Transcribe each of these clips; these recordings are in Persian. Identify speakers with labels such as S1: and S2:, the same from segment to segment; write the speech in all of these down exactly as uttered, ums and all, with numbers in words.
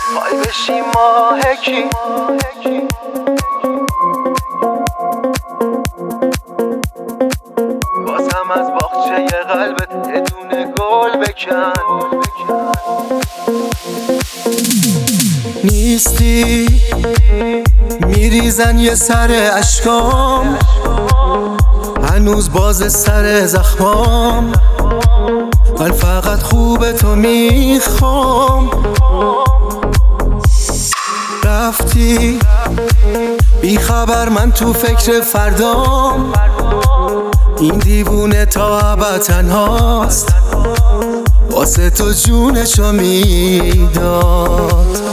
S1: پای بشی ماهکی بازم از باغچه قلبت یه دونه گل بکن. نیستی میریزن یه سر اشکام، هنوز باز سر زخمام، من فقط خوب تو میخوام. رفتی بی خبر من تو فکر فردام، این دیوونه تا ابد تنهاست، واسه تو جونشو میداد.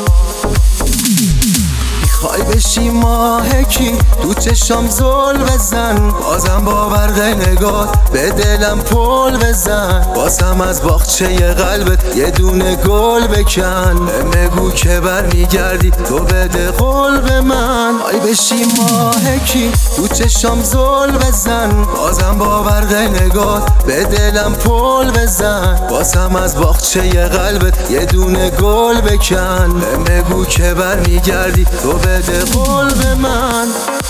S1: میخوای بشی ماهکی تو چشام زل بزن، بازم با برق نگاه به دلم پل بزن، بازم از باغچه قلبت یه دونه گل بکن. بگو که بر میگردی تو بده قول به من. میخوای بشی ماهکی تو چشام زل بزن، بازم با برق نگاه به دلم پل بزن، بازم از باغچه قلبت یه دونه گل بکن. بگو که بر میگردی تو بده قول به من.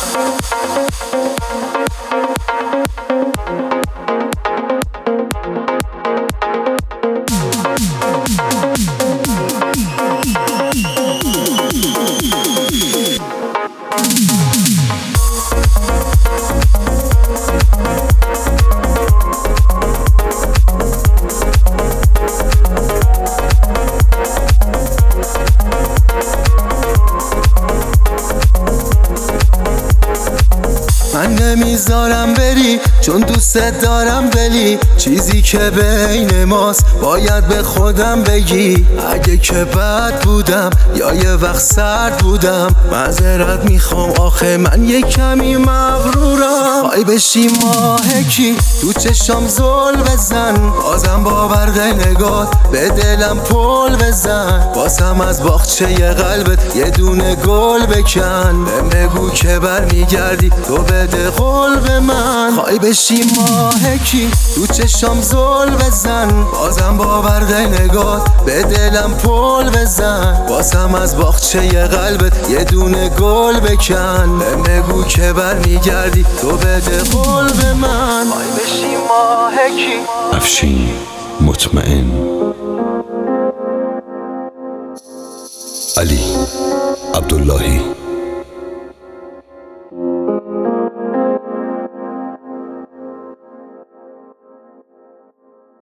S1: من نمیذارم بری چون دوست دارم دلی، چیزی که بین ماست باید به خودم بگی. اگه که بد بودم یا یه وقت سرد بودم معذرت میخوام، آخه من یه کمی مغرورم. خواهی بشی ماهکی تو چشام زل بزن، بازم با برق نگاه به دلم پل بزن، بازم از باغچه قلبت یه دونه گل بکن. بگو که بر میگردی تو بده قول به من. خواهی بشی ماهکی تو چشام زل بزن، بازم با برق نگاه به دلم پل بزن، بازم از باغچه قلبت یه دونه گل بکن. بگو که بر میگردی تو بده قول به من. خواهی بشی ماهکی.
S2: افشین مطمئن. علی عبداللهی.